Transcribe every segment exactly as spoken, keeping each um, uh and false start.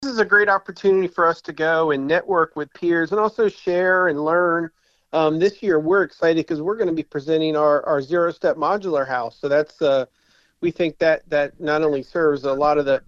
This is a great opportunity for us to go and network with peers and also share and learn. Um, this year, we're excited because we're going to be presenting our, our zero-step modular house. So that's uh, we think that that not only serves a lot of the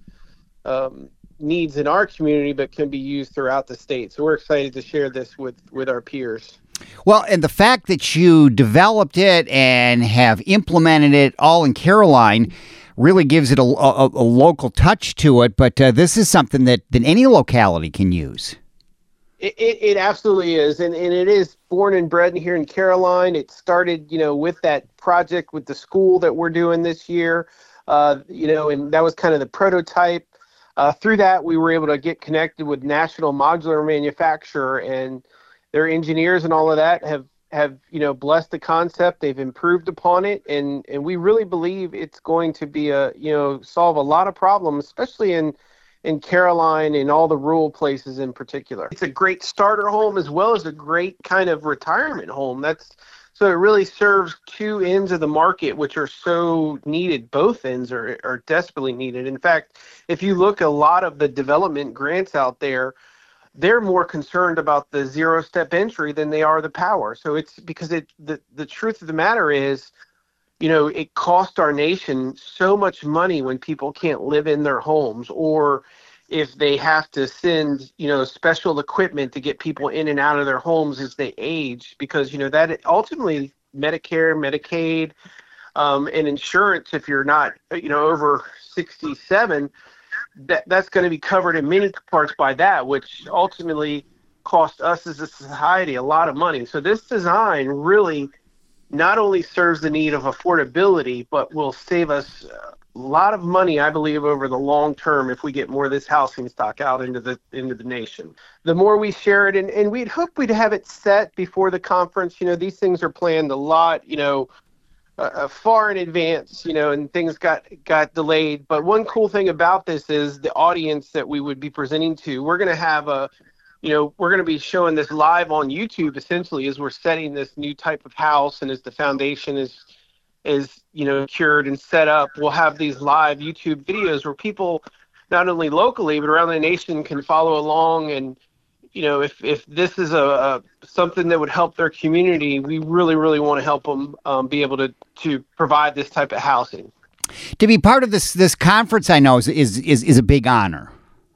um, needs in our community, but can be used throughout the state. So we're excited to share this with, with our peers. Well, and the fact that you developed it and have implemented it all in Caroline really gives it a, a, a local touch to it. But uh, this is something that, that any locality can use. It, it, it absolutely is. And, and it is born and bred here in Caroline. It started, you know, with that project with the school that we're doing this year, uh, you know, and that was kind of the prototype. Uh, through that, we were able to get connected with National Modular Manufacturer, and their engineers and all of that have, have you know, blessed the concept. They've improved upon it, and, and we really believe it's going to be a, you know, solve a lot of problems, especially in, in Caroline and all the rural places in particular. It's a great starter home as well as a great kind of retirement home. That's so it really serves two ends of the market, which are so needed. Both ends are, are desperately needed. In fact, if you look a lot of the development grants out there, they're more concerned about the zero step entry than they are the power. So it's because it the, the truth of the matter is, you know, it costs our nation so much money when people can't live in their homes, or if they have to send, you know, special equipment to get people in and out of their homes as they age, because, you know, that ultimately Medicare, Medicaid, um, and insurance, if you're not, you know, over sixty-seven, that that's going to be covered in many parts by that, which ultimately costs us as a society a lot of money. So this design really not only serves the need of affordability, but will save us a lot of money, I believe, over the long term if we get more of this housing stock out into the into the nation. The more we share it, and, and we'd hope we'd have it set before the conference. You know, these things are planned a lot, you know, uh, far in advance, you know, and things got got delayed. But one cool thing about this is the audience that we would be presenting to. We're going to have a You know, we're going to be showing this live on YouTube, essentially, as we're setting this new type of house, and as the foundation is, is you know, cured and set up. We'll have these live YouTube videos where people, not only locally but around the nation, can follow along. And you know, if if this is a, a something that would help their community, we really, really want to help them um, be able to to provide this type of housing. To be part of this this conference, I know is is is, is a big honor.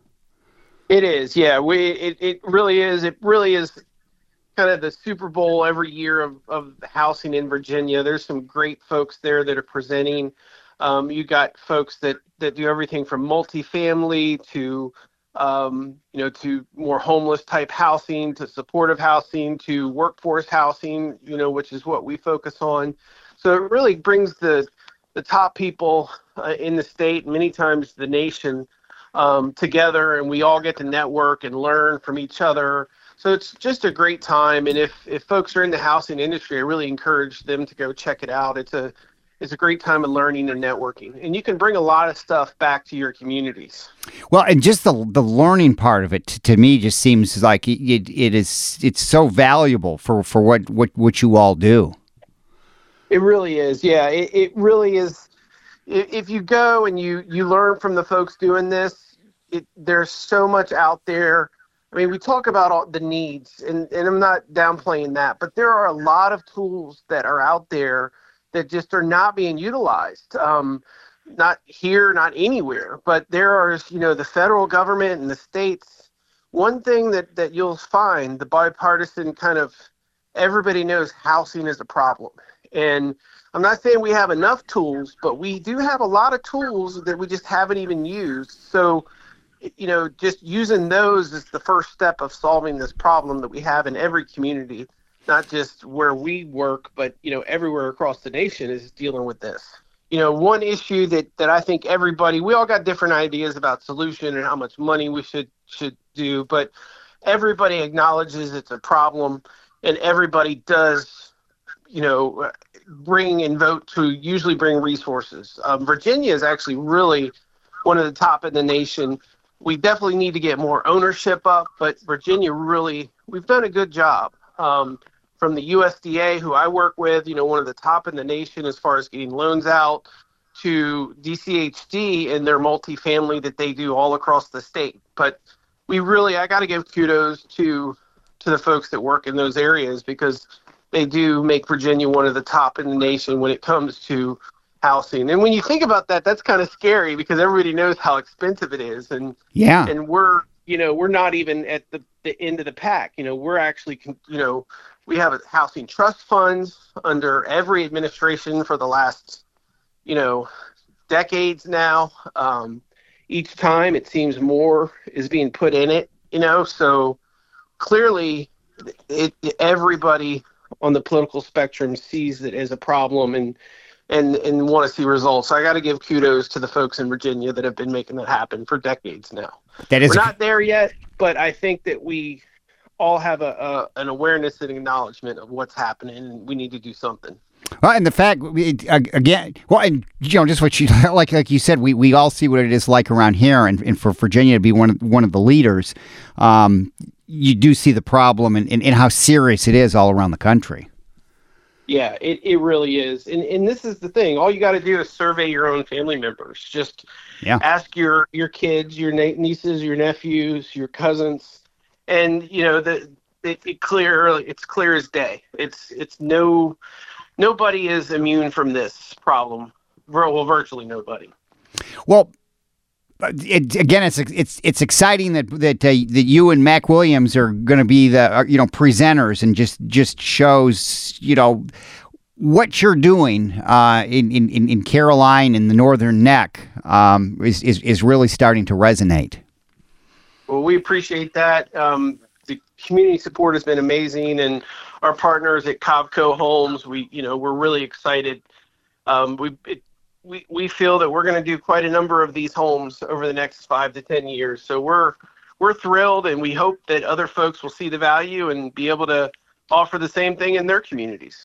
It is, yeah. We it, it really is. It really is kind of the Super Bowl every year of, of housing in Virginia. There's some great folks there that are presenting. Um, you got folks that, that do everything from multifamily to um, you know to more homeless type housing, to supportive housing, to workforce housing. You know, which is what we focus on. So it really brings the the top people uh, in the state, many times the nation, Um, together, and we all get to network and learn from each other. So it's just a great time. And if, if folks are in the housing industry, I really encourage them to go check it out. It's a it's a great time of learning and networking, and you can bring a lot of stuff back to your communities. Well, and just the the learning part of it to, to me just seems like it, it, it is it's so valuable for, for what, what, what you all do. It really is. Yeah, it, it really is. If you go and you, you learn from the folks doing this, it, there's so much out there. I mean, we talk about all the needs, and, and I'm not downplaying that, but there are a lot of tools that are out there that just are not being utilized. Um, not here, not anywhere, but there are, you know, the federal government and the states. One thing that, that you'll find, the bipartisan kind of, everybody knows housing is a problem. And I'm not saying we have enough tools, but we do have a lot of tools that we just haven't even used. So, you know, just using those is the first step of solving this problem that we have in every community, not just where we work, but, you know, everywhere across the nation is dealing with this. You know, one issue that, that I think everybody, we all got different ideas about solution and how much money we should should do, but everybody acknowledges it's a problem, and everybody does, you know, bring and vote to usually bring resources. Um, Virginia is actually really one of the top in the nation. We definitely need to get more ownership up, but Virginia really, we've done a good job. Um, from the U S D A, who I work with, you know, one of the top in the nation as far as getting loans out, to D C H D and their multifamily that they do all across the state. But we really, I got to give kudos to to the folks that work in those areas, because they do make Virginia one of the top in the nation when it comes to housing. And when you think about that, that's kind of scary, because everybody knows how expensive it is. And Yeah. and we're, you know, we're not even at the, the end of the pack. You know, we're actually, you know, we have a housing trust funds under every administration for the last, you know, decades now. Um, each time it seems more is being put in it, you know, so clearly it, everybody on the political spectrum sees it as a problem and and and want to see results. So I got to give kudos to the folks in Virginia that have been making that happen for decades now. That is We're a- not there yet, but I think that we all have a, a an awareness and acknowledgement of what's happening, and we need to do something. Well, and the fact, it, again, well, and you know, just what you like, like you said, we, we all see what it is like around here, and, and for Virginia to be one of one of the leaders, um, you do see the problem and, and, and how serious it is all around the country. Yeah, it, it really is. And and this is the thing. All you got to do is survey your own family members. Just Yeah. ask your, your kids, your nieces, your nephews, your cousins. And, you know, the it, it clear it's clear as day. It's it's no nobody is immune from this problem. Well, virtually nobody. Well, it, again, it's it's it's exciting that that uh, that you and Mac Williams are going to be the uh, you know presenters, and just just shows you know what you're doing uh, in, in in Caroline and the Northern Neck um, is, is is really starting to resonate. Well, we appreciate that. Um, the community support has been amazing, and our partners at Cobco Homes, we you know we're really excited. Um, we it, we we feel that we're going to do quite a number of these homes over the next five to ten years. So we're we're thrilled, and we hope that other folks will see the value and be able to offer the same thing in their communities.